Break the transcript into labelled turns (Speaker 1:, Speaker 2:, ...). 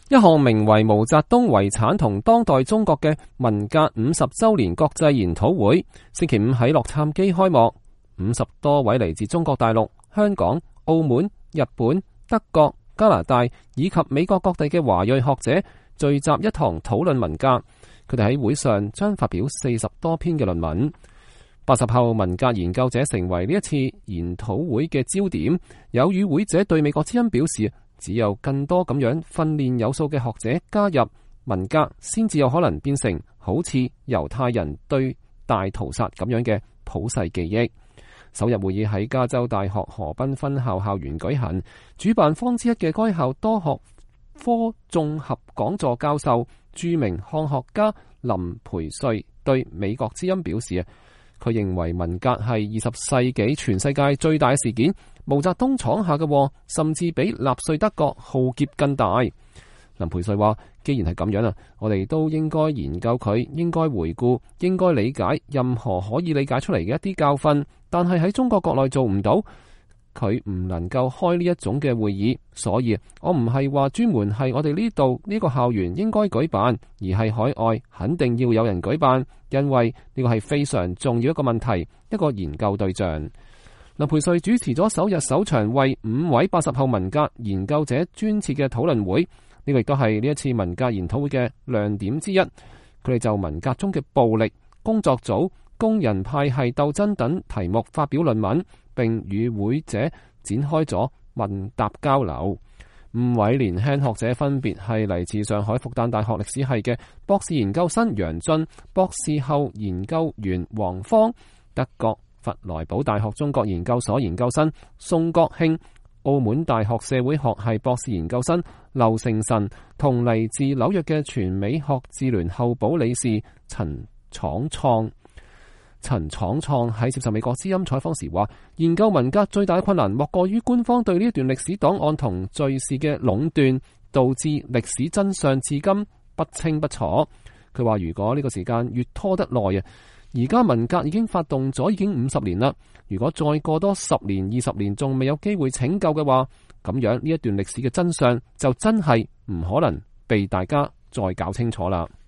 Speaker 1: 一項名為毛澤東遺產同當代中國嘅文革50週年國際研討會，星期五喺洛杉磯開幕。50多位嚟自中國大陸、香港、澳門、日本、德國、加拿大以及美國各地嘅華裔學者聚集一堂討論文革。佢哋喺會上將發表40多篇嘅論文。80後文革研究者成為呢一次研討會嘅焦點。有與會者對美國之音表示，只有更多咁樣訓練有素嘅學者加入文革，先至有可能變成好似猶太人對大屠殺咁樣嘅普世記憶。首日會議喺加州大學河濱分校校園舉行，主辦方之一嘅該校多學科綜合講座教授、著名漢學家林培瑞對美國之音表示，佢認為文革係20世紀全世界最大嘅事件，毛澤東闖下嘅禍甚至比納粹德國浩劫更大。林培瑞話，既然係咁樣啊，我哋都應該研究佢，應該回顧，應該理解任何可以理解出嚟嘅一啲教訓，但係喺中國國內做唔到，佢唔能夠開呢一種嘅會議，所以我唔係話專門係我哋呢度呢個校園應該舉辦，而係海外肯定要有人舉辦，因為呢個係非常重要一個問題，一個研究對象。林培瑞主持咗首日首場為5位80後文革研究者專設嘅討論會，呢個亦都係呢一次文革研討會嘅亮點之一。佢哋就文革中嘅暴力、工作組、工人派系鬥爭等題目發表論文，並與會者展開咗問答交流。5位年輕學者分別係嚟自上海復旦大學歷史系嘅博士研究生楊俊、博士後研究員黃芳、德國佛萊堡大學中國研究所研究生宋國慶、澳門大學社會學系博士研究生劉成臣，同嚟自紐約嘅全美學智聯候補理事陳闖創。陳闖創喺接受美國之音採訪時話，研究文革最大嘅困難莫過於官方對呢一段歷史檔案同敘事嘅壟斷，導致歷史真相至今不清不楚。佢話如果呢個時間越拖得耐啊，而家文革已經發動咗已經50年啦，如果再過多10年20年仲未有機會拯救嘅話，咁樣呢一段歷史嘅真相就真係唔可能被大家再搞清楚啦。